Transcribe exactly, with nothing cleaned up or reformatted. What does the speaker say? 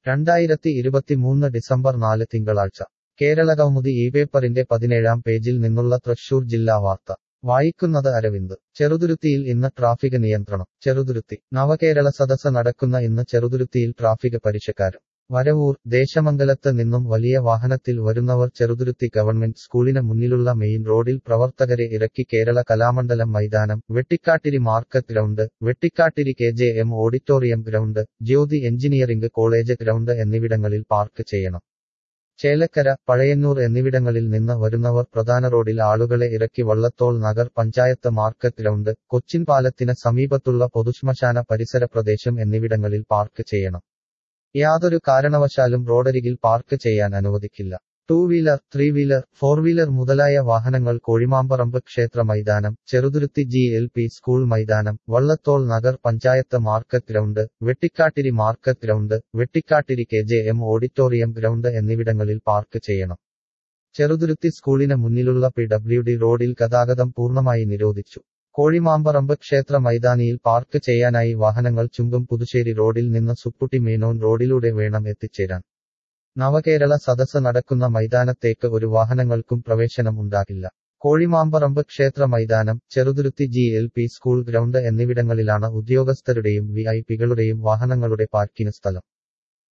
രണ്ടായിരത്തി ഇരുപത്തിമൂന്ന് ഡിസംബർ നാല് തിങ്കളാഴ്ച കേരളകൗമുദി ഈ പേപ്പറിന്റെ പതിനേഴാം പേജിൽ നിന്നുള്ള തൃശൂർ ജില്ലാ വാർത്ത വായിക്കുന്നത് അരവിന്ദ്. ചെറുതുരുത്തിയിൽ ഇന്ന് ട്രാഫിക് നിയന്ത്രണം. ചെറുതുരുത്തി നവകേരള സദസ്സ് നടക്കുന്ന ഇന്ന് ചെറുതുരുത്തിയിൽ ട്രാഫിക് പരിഷ്കാരം. വരവൂർ ദേശമംഗലത്ത് നിന്നും വലിയ വാഹനത്തിൽ വരുന്നവർ ചെറുതുരുത്തി ഗവൺമെന്റ് സ്കൂളിന് മുന്നിലുള്ള മെയിൻ റോഡിൽ പ്രവർത്തകരെ ഇറക്കി കേരള കലാമണ്ഡലം മൈതാനം, Vettikattiri market ground, Vettikattiri K J M auditorium ground, Jyothi engineering college ground എന്നിവിടങ്ങളിൽ പാർക്ക് ചെയ്യണം. ചേലക്കര, പഴയന്നൂർ എന്നിവിടങ്ങളിൽ നിന്ന് വരുന്നവർ പ്രധാന റോഡിൽ ആളുകളെ ഇറക്കി വള്ളത്തോൾ നഗർ പഞ്ചായത്ത് മാർക്കറ്റ് ഗ്രൗണ്ട്, കൊച്ചിൻ പാലത്തിന് സമീപത്തുള്ള പൊതുശ്മശാന പരിസര പ്രദേശം എന്നിവിടങ്ങളിൽ പാർക്ക് ചെയ്യണം. യാതൊരു കാരണവശാലും റോഡരികിൽ പാർക്ക് ചെയ്യാൻ അനുവദിക്കില്ല. Two wheeler, three wheeler, four wheeler മുതലായ വാഹനങ്ങൾ കോഴിമാമ്പറമ്പ് ക്ഷേത്ര മൈതാനം, Cheruthuruthy G L P school മൈതാനം, Vallathol Nagar panchayat market ground, Vettikattiri market ground, Vettikattiri K J M auditorium ground എന്നിവിടങ്ങളിൽ പാർക്ക് ചെയ്യണം. ചെറുതുരുത്തി സ്കൂളിന് മുന്നിലുള്ള പി ഡബ്ല്യു ഡി റോഡിൽ ഗതാഗതം പൂർണ്ണമായി നിരോധിച്ചു. കോഴിമാമ്പറമ്പ് ക്ഷേത്ര മൈതാനിയിൽ പാർക്ക് ചെയ്യാനായി വാഹനങ്ങൾ ചുങ്കം പുതുശ്ശേരി റോഡിൽ നിന്ന് സുപ്പുട്ടി മേനോൻ റോഡിലൂടെ വേണം എത്തിച്ചേരാൻ. നവകേരള സദസ്സ് നടക്കുന്ന മൈതാനത്തേക്ക് ഒരു വാഹനങ്ങൾക്കും പ്രവേശനം ഉണ്ടാകില്ല. കോഴിമാമ്പറമ്പ് ക്ഷേത്ര മൈതാനം, Cheruthuruthy G L P school ground എന്നിവിടങ്ങളിലാണ് ഉദ്യോഗസ്ഥരുടെയും വി ഐ പികളുടെയും വാഹനങ്ങളുടെ പാർക്കിംഗ് സ്ഥലം.